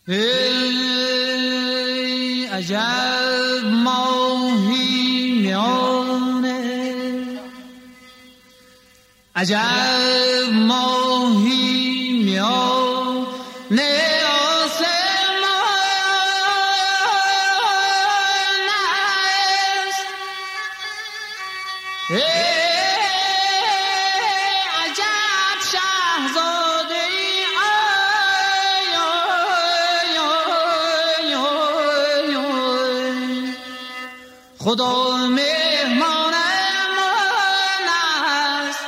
ای عجب ماهی میانه، عجب ماهی میانه آسمان است. ای عجب شاهزاده خدا مهمان من است.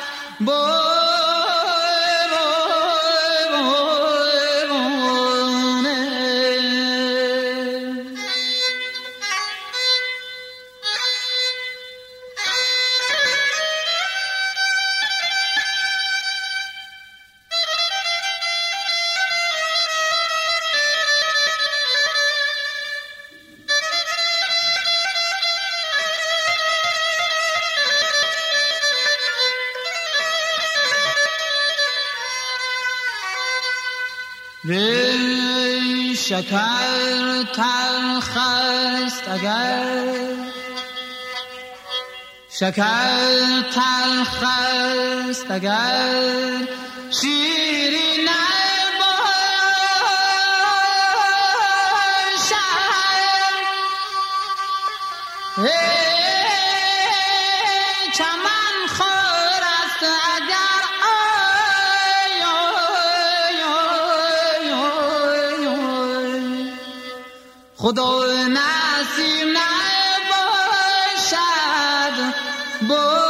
وی شکر تلخ است اگر، شکر تلخ است اگر شیرین نباشد. چمن خور است اگر خدا نصیب نباشد.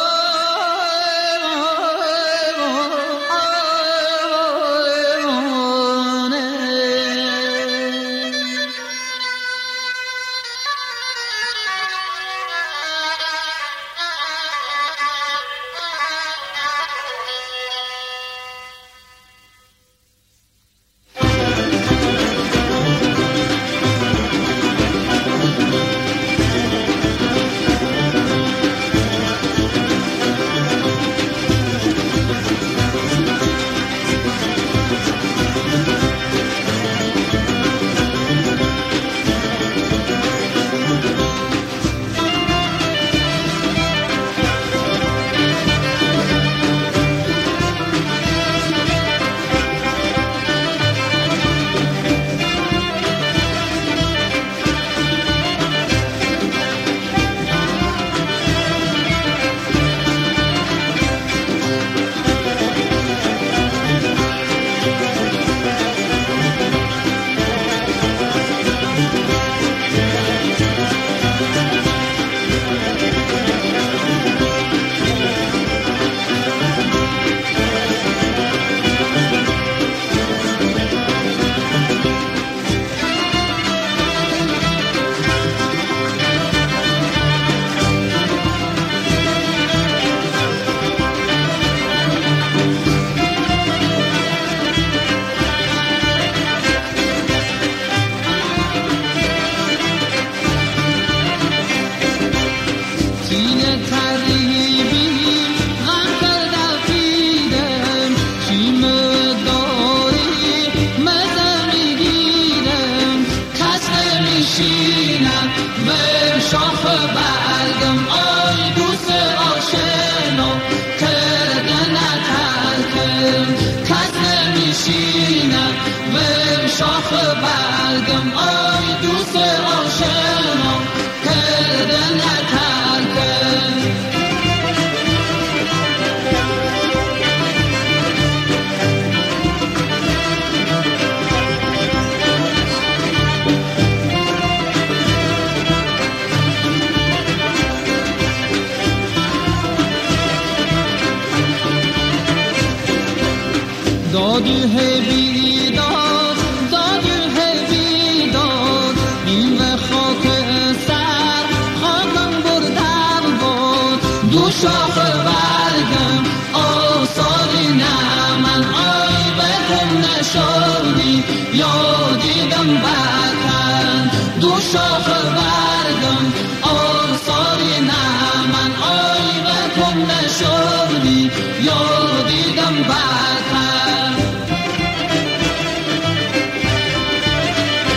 دادی ہے بیداد، دادی ہے بیداد، این و خاک سر خاکم بردن بود. دو شاخ برگم آثاری نمن آی بکن نشانی یادیدم بکن. دو شاخ برگم آثاری نمن آی بکن نشانی یادیدم بکن.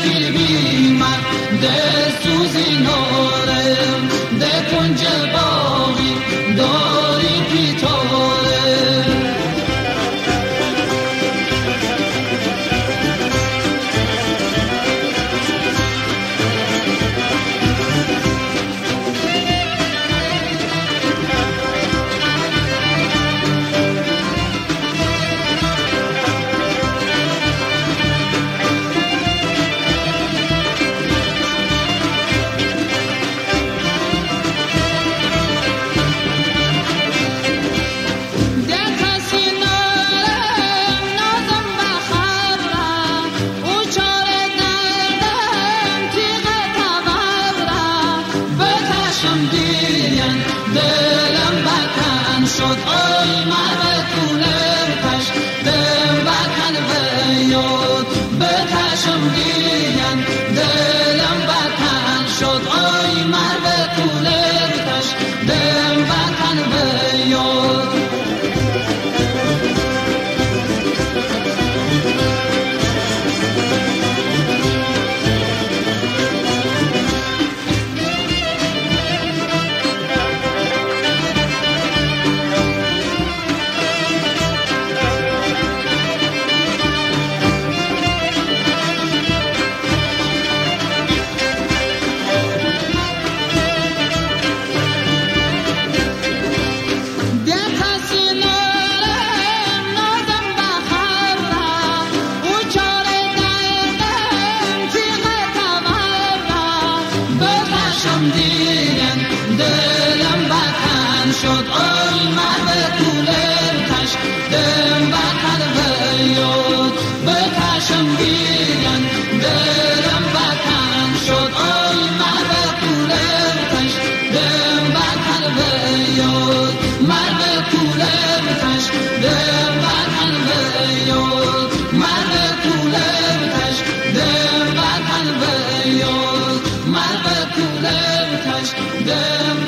کی بی من ده سوزی نارم ده کنج باقی داری پیتاره دلم بکن شد آی مرد کولر پش دلم بکن بیاد بتشم گیرن دلم بکن شد آی مرد کولر پش دلم بکن بیاد دیدن دلم بکن شد آی مرد کولر کش دلم بکن بیاد بکشم دیدن دلم بکن شد آی مرد کولر کش دلم بکن بیاد مرد کولر کش دلم بکن بیاد مرد کولر کش دلم بکن بیاد مرد کولر کش دلم